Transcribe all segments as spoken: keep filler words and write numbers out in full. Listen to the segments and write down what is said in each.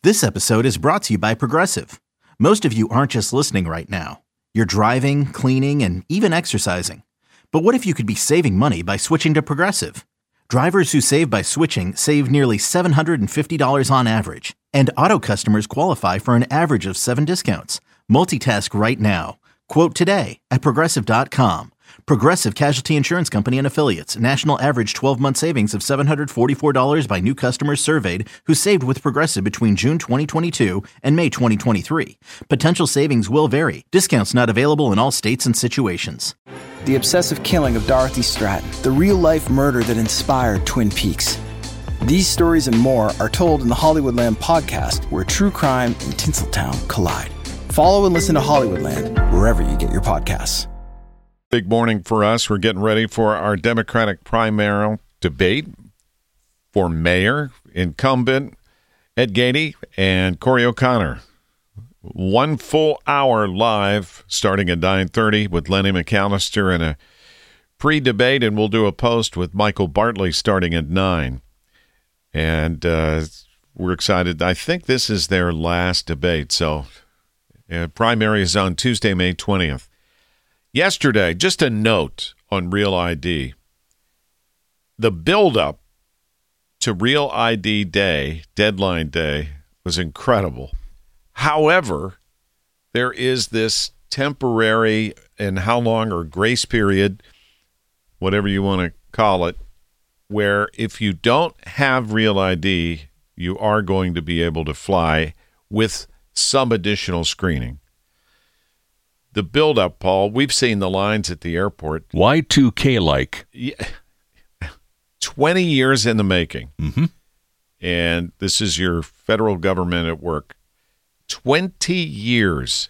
This episode is brought to you by Progressive. Most of you aren't just listening right now. You're driving, cleaning, and even exercising. But what if you could be saving money by switching to Progressive? Drivers who save by switching save nearly seven hundred fifty dollars on average. And auto customers qualify for an average of seven discounts. Multitask right now. Quote today at Progressive dot com. Progressive Casualty Insurance Company and Affiliates. National average twelve-month savings of seven hundred forty-four dollars by new customers surveyed who saved with Progressive between June twenty twenty-two and May twenty twenty-three. Potential savings will vary. Discounts not available in all states and situations. The obsessive killing of Dorothy Stratton. The real-life murder that inspired Twin Peaks. These stories and more are told in the Hollywoodland podcast, where true crime and Tinseltown collide. Follow and listen to Hollywoodland wherever you get your podcasts. Big morning for us. We're getting ready for our Democratic primary debate for mayor. Incumbent Ed Gainey and Corey O'Connor. One full hour live starting at nine thirty with Lenny McAllister and a pre-debate, and we'll do a post with Michael Bartley starting at nine. And uh, we're excited. I think this is their last debate. So uh, primary is on Tuesday, May twentieth. Yesterday, just a note on Real I D. The buildup to Real I D Day, deadline day, was incredible. However, there is this temporary and how long or grace period, whatever you want to call it, where if you don't have Real I D, you are going to be able to fly with some additional screening. The build-up, Paul, we've seen the lines at the airport. Y two K-like. Yeah. twenty years in the making. Mm-hmm. And this is your federal government at work. twenty years.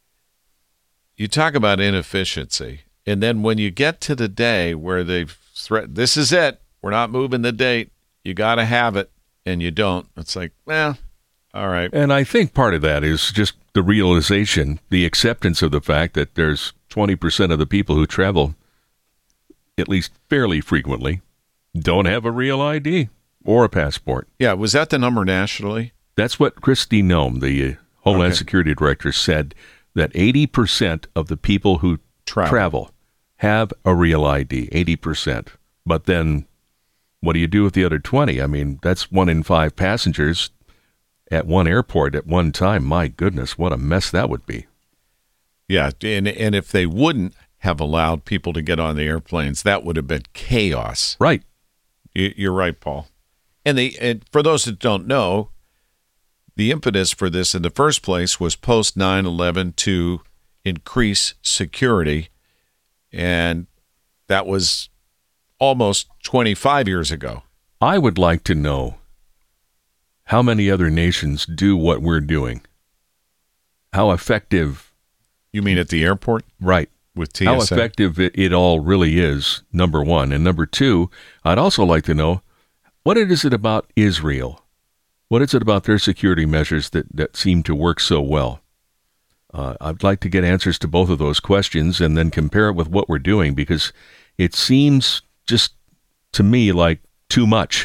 You talk about inefficiency. And then when you get to the day where they've threatened, this is it. We're not moving the date. You got to have it, and you don't. It's like, well, all right. And I think part of that is just the realization, the acceptance of the fact that there's twenty percent of the people who travel, at least fairly frequently, don't have a Real I D or a passport. Yeah, was that the number nationally? That's what Kristi Noem, the Homeland Okay. Security Director, said, that eighty percent of the people who Travel. travel have a Real I D, eighty percent. But then what do you do with the other twenty? I mean, that's one in five passengers at one airport at one time. My goodness, what a mess that would be. Yeah, and and if they wouldn't have allowed people to get on the airplanes, that would have been chaos. Right. You- You're right, Paul. And the and for those that don't know, the impetus for this in the first place was post nine eleven to increase security, and that was almost twenty-five years ago. I would like to know how many other nations do what we're doing. How effective. You mean at the airport? Right. With T S A? How effective it, it all really is, number one. And number two, I'd also like to know, what is it about Israel? What is it about their security measures that, that seem to work so well? Uh, I'd like to get answers to both of those questions and then compare it with what we're doing, because it seems just to me like too much.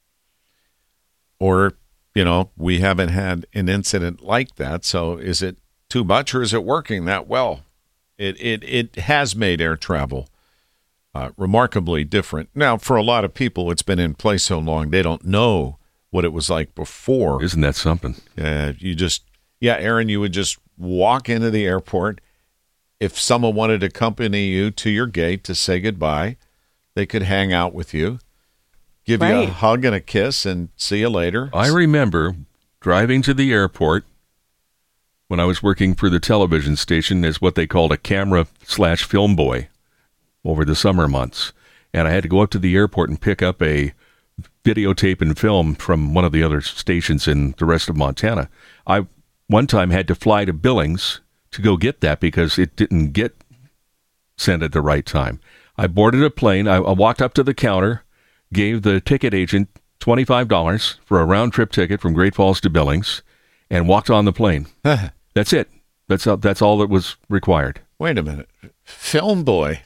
Or, you know, we haven't had an incident like that, so is it too much or is it working that well? It it it has made air travel uh, remarkably different. Now, for a lot of people, it's been in place so long, they don't know what it was like before. Isn't that something? Uh, you just, yeah, Aaron, you would just walk into the airport. If someone wanted to accompany you to your gate to say goodbye, they could hang out with you, give you a Right. hug and a kiss, and see you later. I remember driving to the airport when I was working for the television station as what they called a camera slash film boy over the summer months. And I had to go up to the airport and pick up a videotape and film from one of the other stations in the rest of Montana. I one time had to fly to Billings to go get that because it didn't get sent at the right time. I boarded a plane. I, I walked up to the counter, gave the ticket agent twenty-five dollars for a round-trip ticket from Great Falls to Billings, and walked on the plane. That's it. That's all, that's all that was required. Wait a minute. Film boy.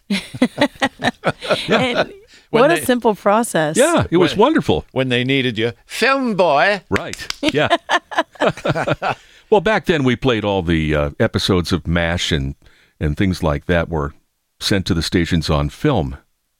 And When what they- a simple process. Yeah, it was When- wonderful. When they needed you. Film boy. Right. Yeah. Well, back then we played all the uh, episodes of MASH and, and things like that were sent to the stations on film.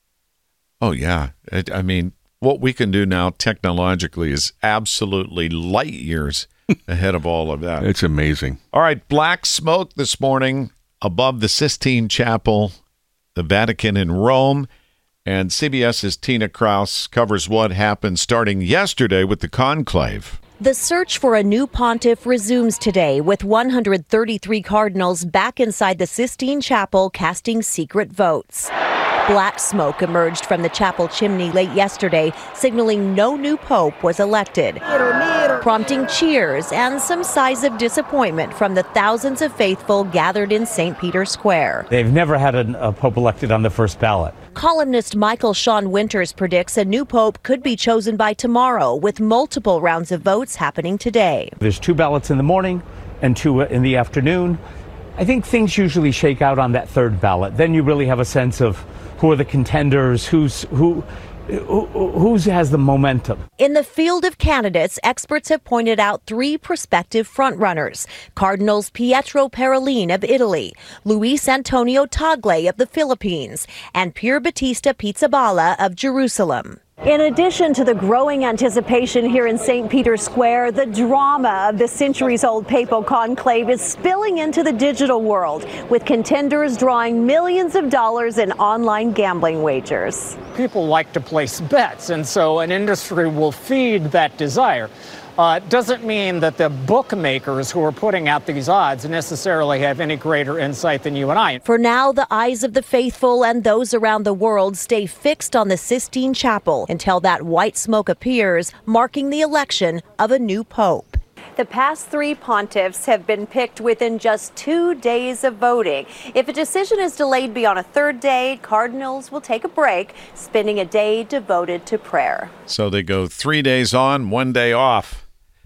Oh, yeah. It, I mean, what we can do now technologically is absolutely light years ahead of all of that. It's amazing. All right, black smoke this morning above the Sistine Chapel, the Vatican in Rome. And CBS's Tina Kraus covers what happened starting yesterday with the conclave. The search for a new pontiff resumes today with one hundred thirty-three cardinals back inside the Sistine Chapel casting secret votes. Black smoke emerged from the chapel chimney late yesterday, signaling no new pope was elected, prompting cheers and some sighs of disappointment from the thousands of faithful gathered in Saint Peter's Square. They've never had a, a pope elected on the first ballot. Columnist Michael Sean Winters predicts a new pope could be chosen by tomorrow, with multiple rounds of votes happening today. There's two ballots in the morning and two in the afternoon. I think things usually shake out on that third ballot. Then you really have a sense of who are the contenders, who's who, who who's has the momentum. In the field of candidates, experts have pointed out three prospective frontrunners: Cardinals Pietro Parolin of Italy, Luis Antonio Tagle of the Philippines, and Pier Battista Pizzaballa of Jerusalem. In addition to the growing anticipation here in Saint Peter's Square, the drama of the centuries-old papal conclave is spilling into the digital world, with contenders drawing millions of dollars in online gambling wagers. People like to place bets, and so an industry will feed that desire. Uh, doesn't mean that the bookmakers who are putting out these odds necessarily have any greater insight than you and I. For now, the eyes of the faithful and those around the world stay fixed on the Sistine Chapel until that white smoke appears, marking the election of a new pope. The past three pontiffs have been picked within just two days of voting. If a decision is delayed beyond a third day, cardinals will take a break, spending a day devoted to prayer. So they go three days on, one day off.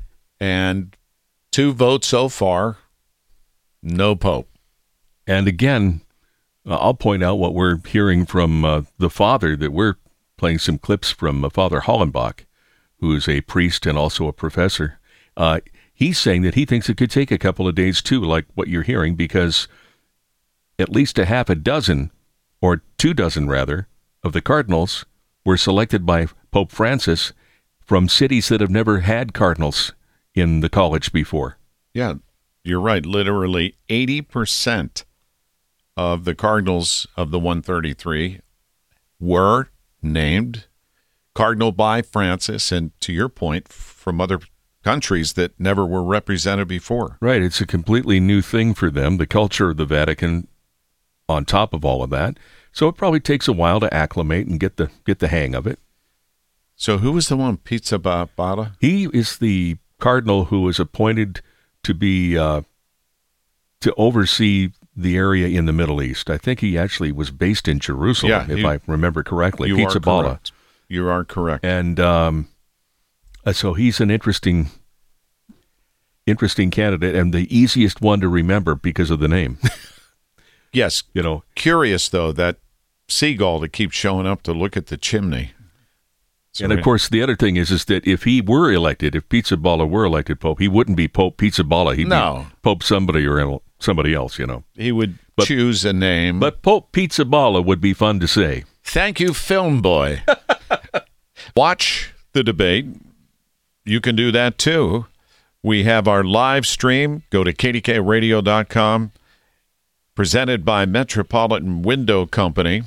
And two votes so far, no pope. And again, uh, I'll point out what we're hearing from uh, the father, that we're playing some clips from uh, Father Hollenbach, who is a priest and also a professor. Uh, he's saying that he thinks it could take a couple of days too, like what you're hearing, because at least a half a dozen, or two dozen rather, of the cardinals were selected by Pope Francis from cities that have never had cardinals in the college before. Yeah, you're right. Literally eighty percent of the cardinals of the one thirty-three were named cardinal by Francis, and to your point, from other countries that never were represented before. Right. It's a completely new thing for them, the culture of the Vatican on top of all of that. So it probably takes a while to acclimate and get the get the hang of it. So who was the one, Pizzaballa? He is the cardinal who was appointed to be uh, to oversee the area in the Middle East. I think he actually was based in Jerusalem, yeah, if you, I remember correctly. You Pizzaballa. Are correct. You are correct. And um, so he's an interesting, interesting candidate, and the easiest one to remember because of the name. Yes. You know, curious though, that seagull that keeps showing up to look at the chimney. So and of course, the other thing is, is that if he were elected, if Pizzaballa were elected Pope, he wouldn't be Pope Pizzaballa. He'd no. be Pope somebody or somebody else, you know. He would but, choose a name. But Pope Pizzaballa would be fun to say. Thank you, Film Boy. Watch the debate. You can do that too. We have our live stream. Go to K D K radio dot com. Presented by Metropolitan Window Company.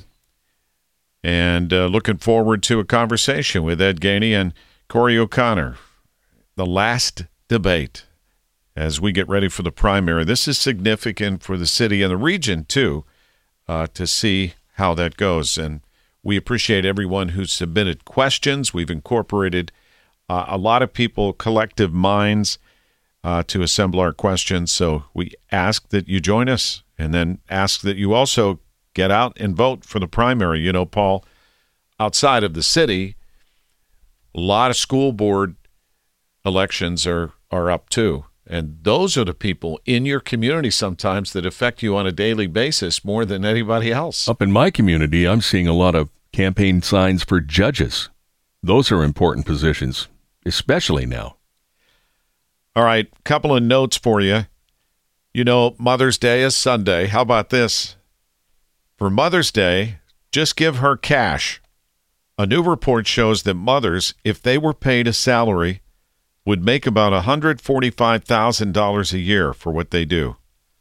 And uh, looking forward to a conversation with Ed Gainey and Corey O'Connor. The last debate as we get ready for the primary. This is significant for the city and the region, too, uh, to see how that goes. And we appreciate everyone who submitted questions. We've incorporated uh, a lot of people, collective minds, uh, to assemble our questions. So we ask that you join us, and then ask that you also get out and vote for the primary. You know, Paul, outside of the city, a lot of school board elections are, are up too. And those are the people in your community sometimes that affect you on a daily basis more than anybody else. Up in my community, I'm seeing a lot of campaign signs for judges. Those are important positions, especially now. All right, couple of notes for you. You know, Mother's Day is Sunday. How about this? For Mother's Day, just give her cash. A new report shows that mothers, if they were paid a salary, would make about one hundred forty-five thousand dollars a year for what they do.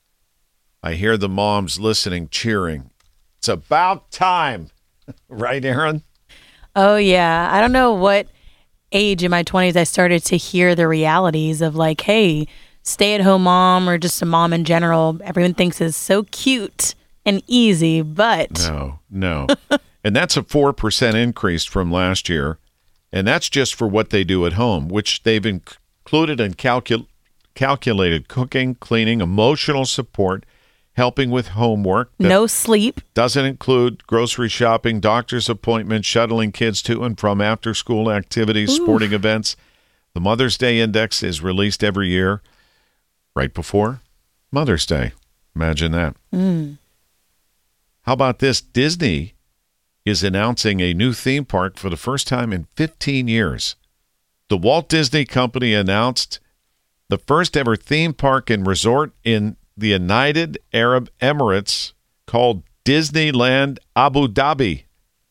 I hear the moms listening, cheering. It's about time. Right, Aaron? Oh, yeah. I don't know what age in my twenties I started to hear the realities of like, hey, stay-at-home mom or just a mom in general, everyone thinks is so cute and easy, but... No, no. And that's a four percent increase from last year. And that's just for what they do at home, which they've included and calcul- calculated cooking, cleaning, emotional support, helping with homework. No sleep. Doesn't include grocery shopping, doctor's appointments, shuttling kids to and from after-school activities, Ooh. sporting events. The Mother's Day Index is released every year right before Mother's Day. Imagine that. Mm. How about this? Disney is announcing a new theme park for the first time in fifteen years. The Walt Disney Company announced the first ever theme park and resort in the United Arab Emirates called Disneyland Abu Dhabi.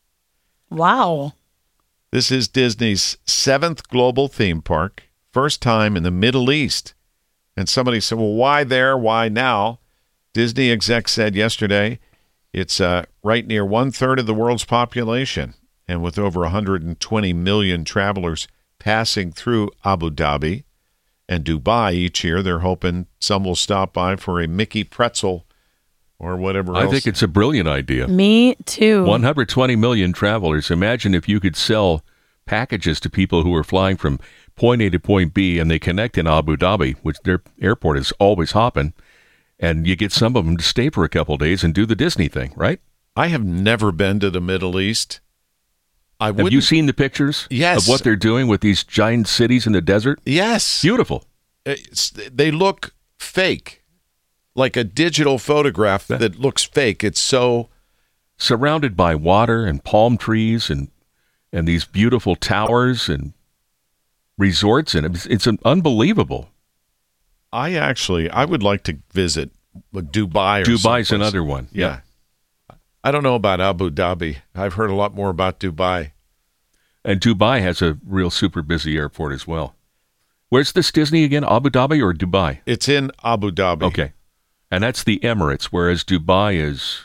Wow. This is Disney's seventh global theme park, first time in the Middle East. And somebody said, well, why there? Why now? Disney exec said yesterday, it's uh, right near one-third of the world's population. And with over one hundred twenty million travelers passing through Abu Dhabi and Dubai each year, they're hoping some will stop by for a Mickey pretzel or whatever I else. I think it's a brilliant idea. Me too. one hundred twenty million travelers. Imagine if you could sell packages to people who are flying from point A to point B and they connect in Abu Dhabi, which their airport is always hopping, and you get some of them to stay for a couple of days and do the Disney thing, right? I have never been to the Middle East. I have you seen the pictures yes. of what they're doing with these giant cities in the desert? Yes. Beautiful. It's, they look fake, like a digital photograph that, that looks fake. It's so... surrounded by water and palm trees and and these beautiful towers and resorts, and it's, it's an unbelievable. I actually, I would like to visit Dubai. Or Dubai's someplace. Another one. Yeah. yeah. I don't know about Abu Dhabi. I've heard a lot more about Dubai. And Dubai has a real super busy airport as well. Where's this Disney again? Abu Dhabi or Dubai? It's in Abu Dhabi. Okay. And that's the Emirates, whereas Dubai is...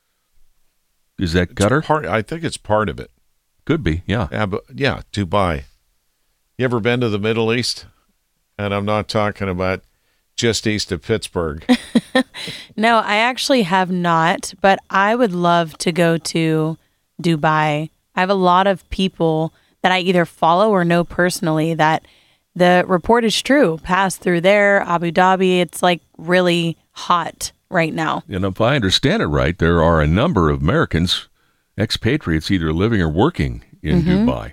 Is that Qatar? Part, I think it's part of it. Could be, yeah. Abu, yeah, Dubai. You ever been to the Middle East? And I'm not talking about just east of Pittsburgh. No, I actually have not, but I would love to go to Dubai. I have a lot of people that I either follow or know personally that the report is true. Pass through there, Abu Dhabi. It's like really hot right now. And if I understand it right, there are a number of Americans, expatriates, either living or working in mm-hmm. Dubai.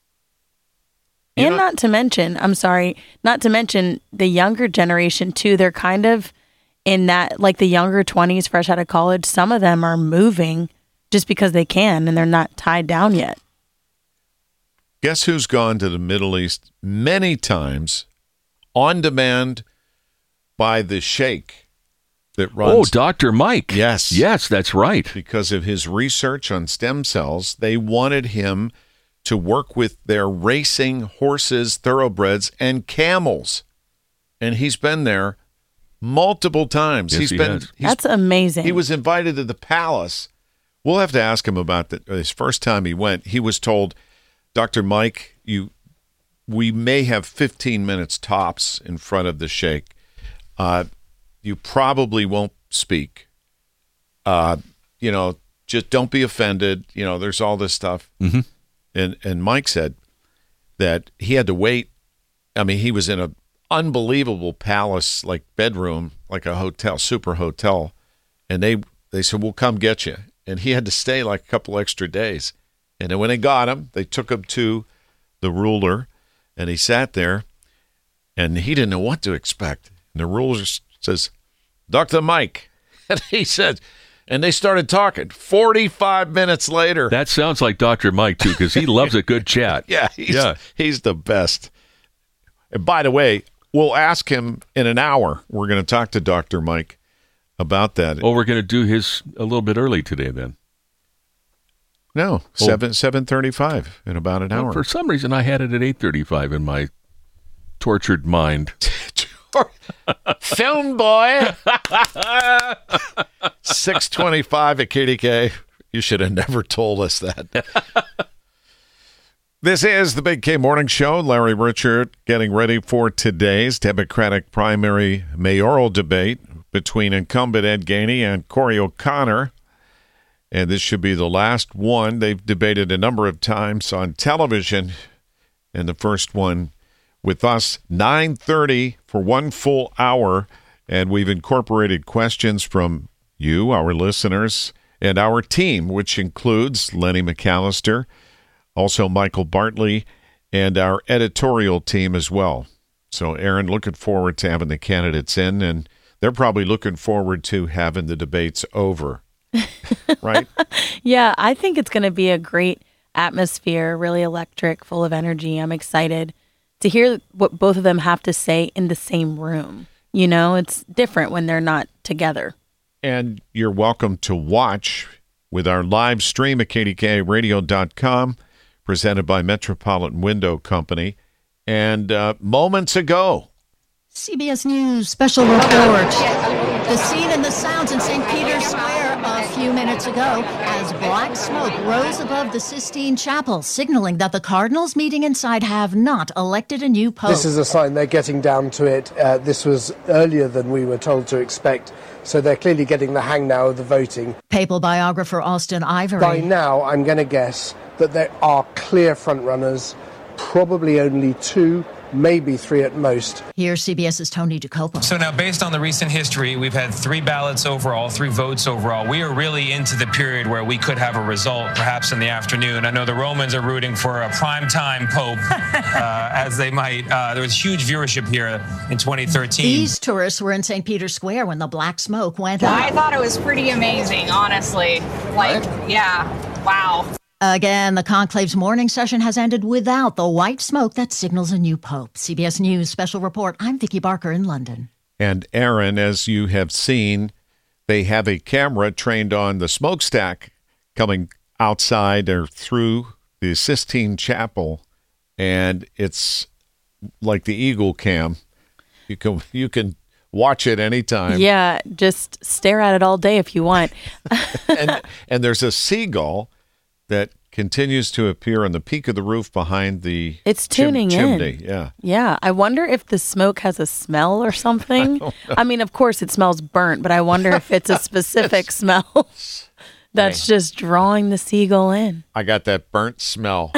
And you know, not to mention, I'm sorry, not to mention the younger generation too. They're kind of in that, like the younger twenties, fresh out of college. Some of them are moving just because they can and they're not tied down yet. Guess who's gone to the Middle East many times on demand by the sheikh that runs. Oh, Doctor Mike. Yes. Yes, that's right. Because of his research on stem cells, they wanted him to work with their racing horses, thoroughbreds, and camels. And he's been there multiple times. Yes, he's he been has. he's, That's amazing. He was invited to the palace. We'll have to ask him about that. His first time he went, he was told, Doctor Mike, you, we may have fifteen minutes tops in front of the sheikh. Uh, you probably won't speak. Uh, you know, just don't be offended. You know, there's all this stuff. Mm-hmm. And and Mike said that he had to wait. I mean, he was in an unbelievable palace, like bedroom, like a hotel, super hotel. And they, they said, we'll come get you. And he had to stay like a couple extra days. And then when they got him, they took him to the ruler, and he sat there, and he didn't know what to expect. And the ruler says, Doctor Mike. And he said, and they started talking forty-five minutes later. That sounds like Doctor Mike, too, because he loves a good chat. Yeah, he's, yeah, he's the best. And by the way, we'll ask him in an hour. We're going to talk to Doctor Mike about that. Oh, we're going to do his a little bit early today then. No, Oh. seven seven thirty-five in about an Well, hour. for some reason, I had it at eight thirty-five in my tortured mind. Film boy. six twenty-five at K D K. You should have never told us that. This is the Big K Morning Show. Larry Richert getting ready for today's Democratic primary mayoral debate between incumbent Ed Gainey and Corey O'Connor. And this should be the last one. They've debated a number of times on television. And the first one with us, nine thirty for one full hour. And we've incorporated questions from you, our listeners, and our team, which includes Lenny McAllister, also Michael Bartley, and our editorial team as well. So, Aaron, looking forward to having the candidates in, and they're probably looking forward to having the debates over. Right? Yeah, I think it's going to be a great atmosphere, really electric, full of energy. I'm excited to hear what both of them have to say in the same room. You know, it's different when they're not together. And you're welcome to watch with our live stream at K D K radio dot com, presented by Metropolitan Window Company. And uh, moments ago, C B S News special report. The scene and the sounds in Saint Peter's Square a few minutes ago as black smoke rose above the Sistine Chapel, signaling that the Cardinals meeting inside have not elected a new pope. This is a sign they're getting down to it. Uh, this was earlier than we were told to expect, so they're clearly getting the hang now of the voting. Papal biographer Austin Ivory. By now, I'm going to guess that there are clear frontrunners, probably only two, maybe three at most. Here's CBS's Tony DeCopo. So now, based on the recent history, we've had three ballots overall, three votes overall. We are really into the period where we could have a result, perhaps in the afternoon. I know the Romans are rooting for a primetime pope, uh, as they might. Uh, there was huge viewership here in twenty thirteen. These tourists were in Saint Peter's Square when the black smoke went up. I thought it was pretty amazing, honestly. Like, right? Yeah, wow. Again, the conclave's morning session has ended without the white smoke that signals a new pope. C B S News special report. I'm Vicki Barker in London. And Aaron, as you have seen, they have a camera trained on the smokestack coming outside or through the Sistine Chapel, and it's like the Eagle Cam. You can you can watch it anytime. Yeah, just stare at it all day if you want. and and there's a seagull that continues to appear on the peak of the roof behind the it's tuning chim- chimney. in. Yeah. Yeah. I wonder if the smoke has a smell or something. I, I mean, of course it smells burnt, but I wonder if it's a specific smell that's hey. just drawing the seagull in. I got that burnt smell.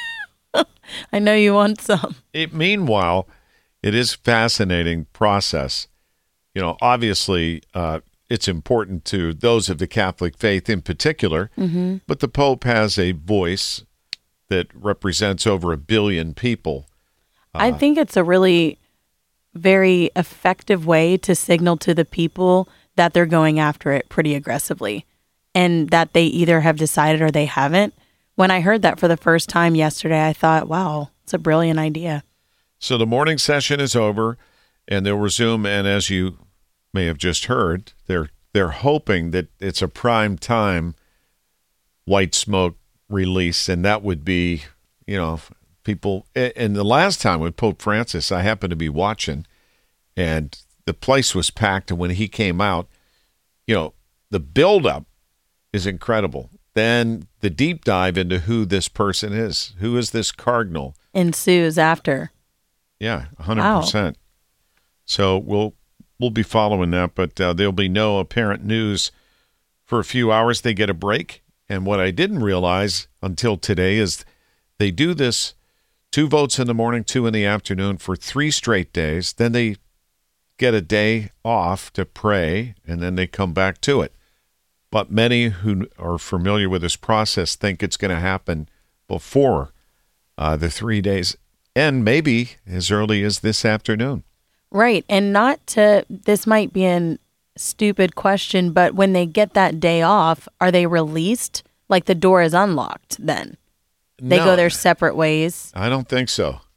I know you want some. It, meanwhile, it is a fascinating process. You know, obviously, uh, it's important to those of the Catholic faith in particular, mm-hmm. but the Pope has a voice that represents over a billion people. Uh, I think it's a really very effective way to signal to the people that they're going after it pretty aggressively and that they either have decided or they haven't. When I heard that for the first time yesterday, I thought, wow, it's a brilliant idea. So the morning session is over and they'll resume, and as you may have just heard, they're they're hoping that it's a prime time white smoke release, and that would be, you know, people. And the last time with Pope Francis, I happened to be watching, and the place was packed. And when he came out, you know, the buildup is incredible. Then the deep dive into who this person is, who is this cardinal, ensues after. Yeah, one hundred percent. Wow. So we'll. We'll be following that, but uh, there'll be no apparent news for a few hours. They get a break. And what I didn't realize until today is they do this two votes in the morning, two in the afternoon for three straight days. Then they get a day off to pray, and then they come back to it. But many who are familiar with this process think it's going to happen before uh, the three days end, maybe as early as this afternoon. Right. And not to, this might be a stupid question, but when they get that day off, are they released? Like the door is unlocked then? They no, go their separate ways? I don't think so.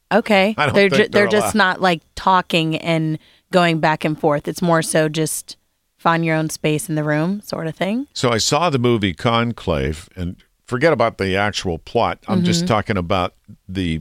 Okay. I don't they're think ju- they're they're just allowed. not like talking and going back and forth. It's more so just find your own space in the room sort of thing. So I saw the movie Conclave, and forget about the actual plot. I'm Mm-hmm. just talking about the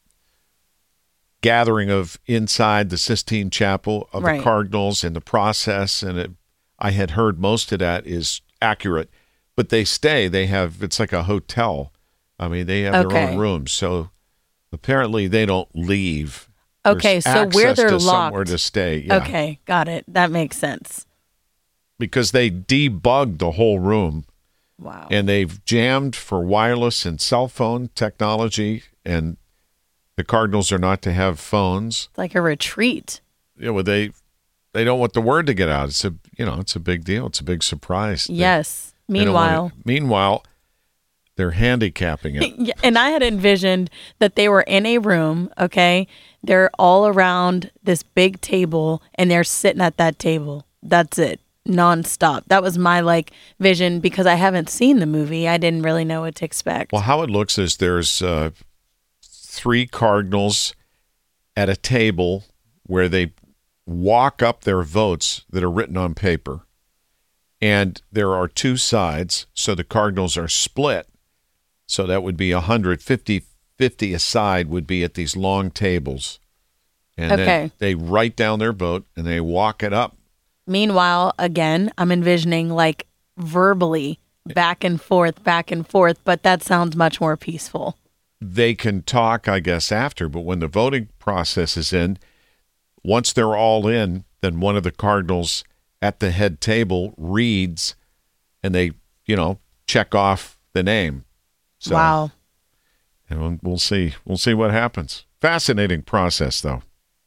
gathering of inside the Sistine Chapel of Right. the Cardinals and the process. And it, I had heard most of that is accurate, but they stay. They have, it's like a hotel. I mean, they have their Okay. own rooms. So apparently they don't leave. Okay, There's so where access they're to somewhere locked. to stay. Yeah. Okay, got it. That makes sense. Because they debugged the whole room. Wow. And they've jammed for wireless and cell phone technology, and the Cardinals are not to have phones. It's like a retreat. You know, they they don't want the word to get out. It's a you know, it's a big deal. It's a big surprise. They- Yes. they don't want Meanwhile, it- meanwhile, they're handicapping it. Yeah, and I had envisioned that they were in a room, okay? They're all around this big table and they're sitting at that table. That's it. Nonstop. That was my like vision because I haven't seen the movie. I didn't really know what to expect. Well, how it looks is there's uh, three Cardinals at a table where they walk up their votes that are written on paper. And there are two sides, so the Cardinals are split. So that would be one hundred fifty fifty a side would be at these long tables. And Okay. then they write down their vote and they walk it up. Meanwhile, again, I'm envisioning like verbally back and forth, back and forth, but that sounds much more peaceful. They can talk, I guess, after, but when the voting process is in, once they're all in, then one of the Cardinals at the head table reads and they, you know, check off the name. So, Wow. And we'll, we'll see. We'll see what happens. Fascinating process, though.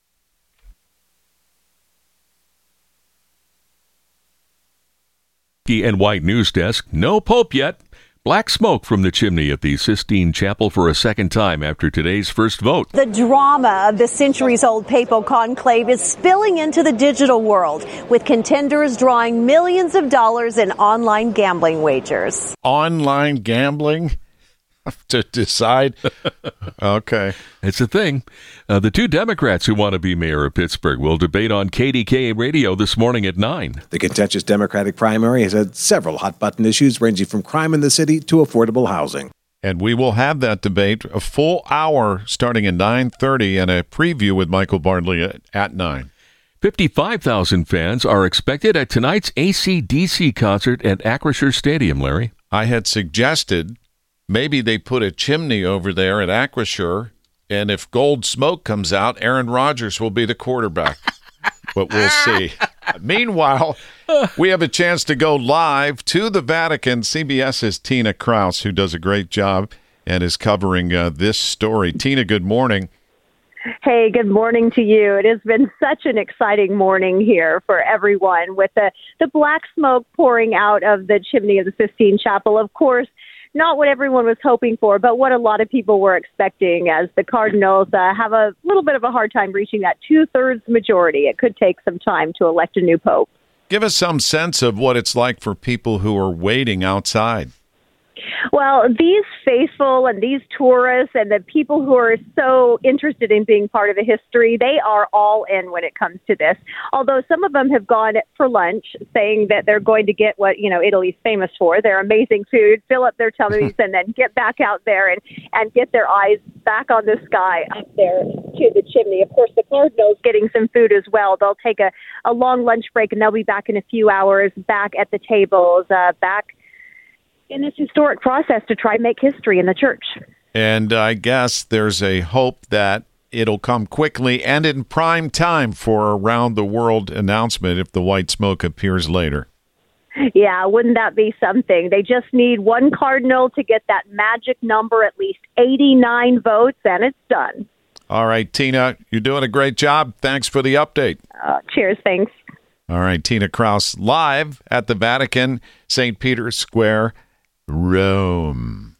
And White News Desk, no Pope yet. Black smoke from the chimney at the Sistine Chapel for a second time after today's first vote. The drama of the centuries-old papal conclave is spilling into the digital world, with contenders drawing millions of dollars in online gambling wagers. Online gambling to decide. Okay. It's a thing. Uh, the two Democrats who want to be mayor of Pittsburgh will debate on K D K A radio this morning at nine. The contentious Democratic primary has had several hot-button issues ranging from crime in the city to affordable housing. And we will have that debate a full hour starting at nine thirty and a preview with Michael Bardley at, at nine. fifty-five thousand fans are expected at tonight's A C D C concert at Acrisure Stadium, Larry. I had suggested maybe they put a chimney over there at Acrisure, and if gold smoke comes out, Aaron Rodgers will be the quarterback. But we'll see. Meanwhile, we have a chance to go live to the Vatican. CBS's Tina Kraus, who does a great job and is covering uh, this story. Tina, good morning. Hey, good morning to you. It has been such an exciting morning here for everyone with the, the black smoke pouring out of the chimney of the Sistine Chapel. Of course, not what everyone was hoping for, but what a lot of people were expecting as the Cardinals uh, have a little bit of a hard time reaching that two-thirds majority. It could take some time to elect a new pope. Give us some sense of what it's like for people who are waiting outside. Well, these faithful and these tourists and the people who are so interested in being part of the history, they are all in when it comes to this. Although some of them have gone for lunch, saying that they're going to get what, you know, Italy's famous for, their amazing food, fill up their tummies, and then get back out there and, and get their eyes back on the sky up there to the chimney. Of course, the Cardinals getting some food as well. They'll take a, a long lunch break, and they'll be back in a few hours, back at the tables, uh, back in this historic process to try and make history in the church. And I guess there's a hope that it'll come quickly and in prime time for a round-the-world announcement if the white smoke appears later. Yeah, wouldn't that be something? They just need one cardinal to get that magic number, at least eighty-nine votes, and it's done. All right, Tina, you're doing a great job. Thanks for the update. Uh, cheers, thanks. All right, Tina Kraus live at the Vatican, Saint Peter's Square, Rome.